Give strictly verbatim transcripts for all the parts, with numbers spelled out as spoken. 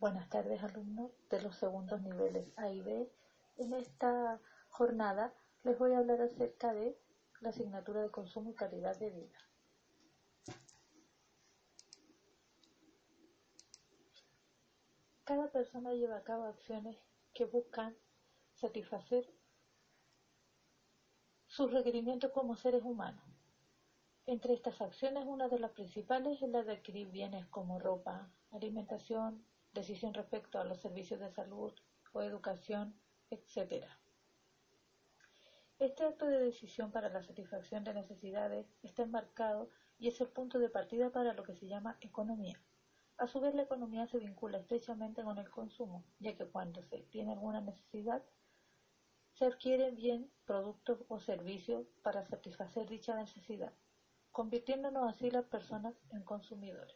Buenas tardes, alumnos de los segundos niveles A y B. En esta jornada les voy a hablar acerca de la asignatura de consumo y calidad de vida. Cada persona lleva a cabo acciones que buscan satisfacer sus requerimientos como seres humanos. Entre estas acciones, una de las principales es la de adquirir bienes como ropa, alimentación, decisión respecto a los servicios de salud o educación, etcétera. Este acto de decisión para la satisfacción de necesidades está enmarcado y es el punto de partida para lo que se llama economía. A su vez, la economía se vincula estrechamente con el consumo, ya que cuando se tiene alguna necesidad, se adquieren bien, productos o servicios para satisfacer dicha necesidad, convirtiéndonos así las personas en consumidores.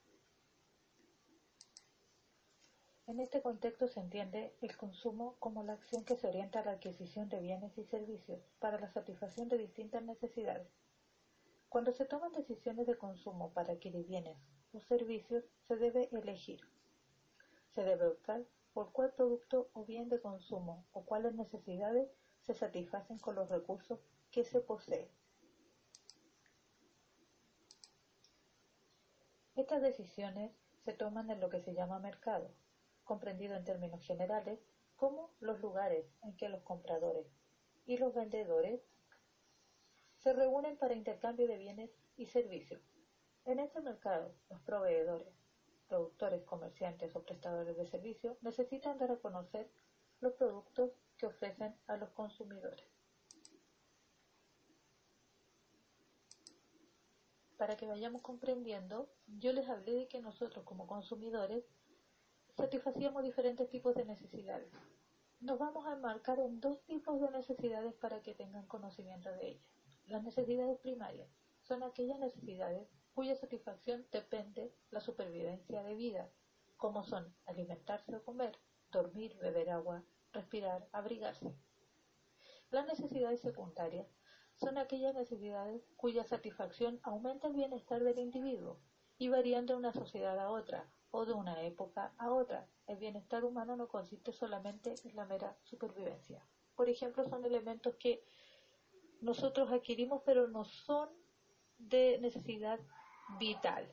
En este contexto se entiende el consumo como la acción que se orienta a la adquisición de bienes y servicios para la satisfacción de distintas necesidades. Cuando se toman decisiones de consumo para adquirir bienes o servicios, se debe elegir. Se debe optar por cuál producto o bien de consumo o cuáles necesidades se satisfacen con los recursos que se poseen. Estas decisiones se toman en lo que se llama mercado, comprendido en términos generales como los lugares en que los compradores y los vendedores se reúnen para intercambio de bienes y servicios. En este mercado, los proveedores, productores, comerciantes o prestadores de servicios necesitan dar a conocer los productos que ofrecen a los consumidores. Para que vayamos comprendiendo, yo les hablé de que nosotros como consumidores satisfacíamos diferentes tipos de necesidades. Nos vamos a enmarcar en dos tipos de necesidades para que tengan conocimiento de ellas. Las necesidades primarias son aquellas necesidades cuya satisfacción depende de la supervivencia de vida, como son alimentarse o comer, dormir, beber agua, respirar, abrigarse. Las necesidades secundarias son aquellas necesidades cuya satisfacción aumenta el bienestar del individuo y varían de una sociedad a otra o de una época a otra. El bienestar humano no consiste solamente en la mera supervivencia. Por ejemplo, son elementos que nosotros adquirimos pero no son de necesidad vital.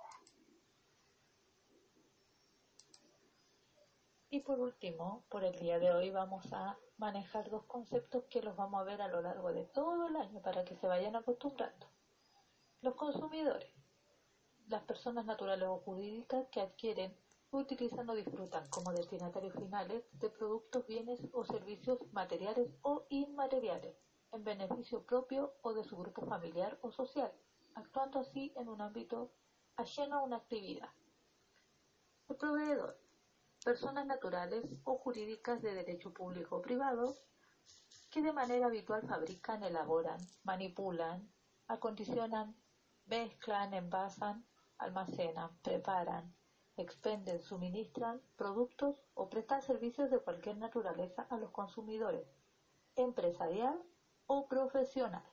Y por último, por el día de hoy vamos a manejar dos conceptos que los vamos a ver a lo largo de todo el año para que se vayan acostumbrando. Los consumidores, las personas naturales o jurídicas que adquieren, utilizan o disfrutan como destinatarios finales de productos, bienes o servicios materiales o inmateriales, en beneficio propio o de su grupo familiar o social, actuando así en un ámbito ajeno a una actividad. El proveedor, personas naturales o jurídicas de derecho público o privado que de manera habitual fabrican, elaboran, manipulan, acondicionan, mezclan, envasan, almacenan, preparan, expenden, suministran productos o prestan servicios de cualquier naturaleza a los consumidores, empresarial o profesional.